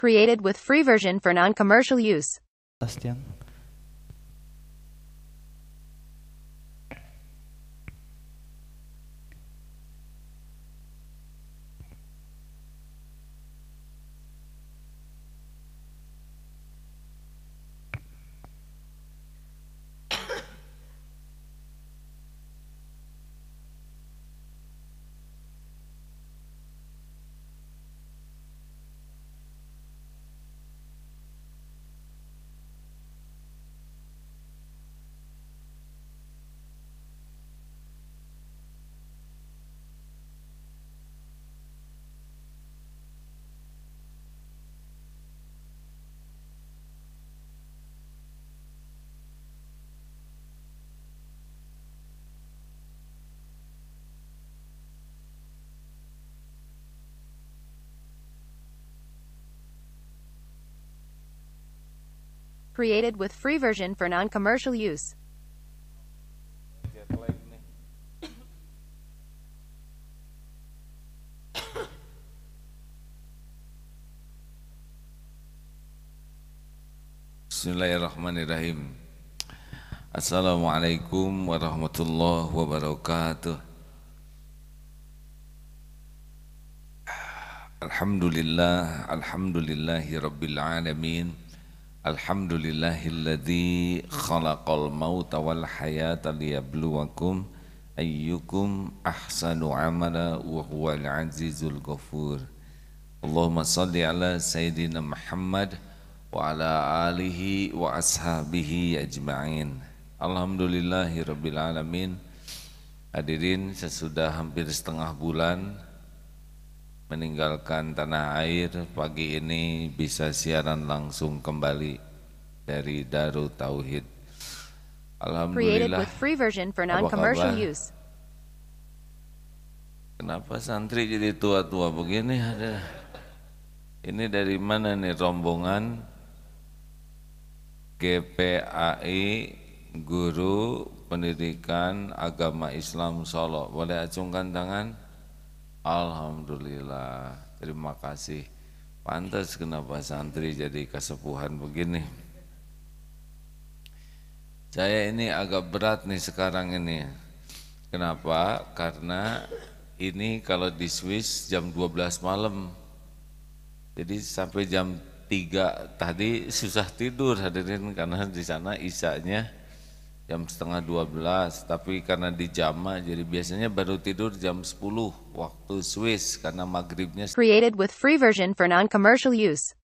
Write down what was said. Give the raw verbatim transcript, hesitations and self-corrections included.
Created with free version for non-commercial use. Bastian. Created with free version for non-commercial use. Bismillahirrahmanirrahim. Assalamualaikum warahmatullahi wabarakatuh. Alhamdulillah, alhamdulillahi rabbil alamin. Alhamdulillahilladzi khalaqal mauta wal hayata liyabluwakum ayyukum ahsanu amala wa huwal azizul ghafur. Allahumma salli ala sayyidina Muhammad wa ala alihi wa ashabihi ajma'in. Alhamdulillahi rabbil alamin. Hadirin, sesudah hampir setengah bulan meninggalkan tanah air, pagi ini bisa siaran langsung kembali dari Darut Tauhid. Created Alhamdulillah. with free version for non-commercial use. Kenapa santri jadi tua-tua begini? Ada. Ini dari mana nih rombongan G P A I Guru Pendidikan Agama Islam Solo? Boleh acungkan tangan? Alhamdulillah, terima kasih. Pantas kenapa santri jadi kesepuhan begini. Saya ini agak berat nih sekarang ini. Kenapa? Karena ini kalau di Swiss jam dua belas malam. Jadi sampai jam tiga tadi susah tidur hadirin, karena di sana isanya jam setengah dua belas, tapi karena di jama jadi biasanya baru tidur jam sepuluh waktu Swiss karena maghribnya. Created with free version for non-commercial use.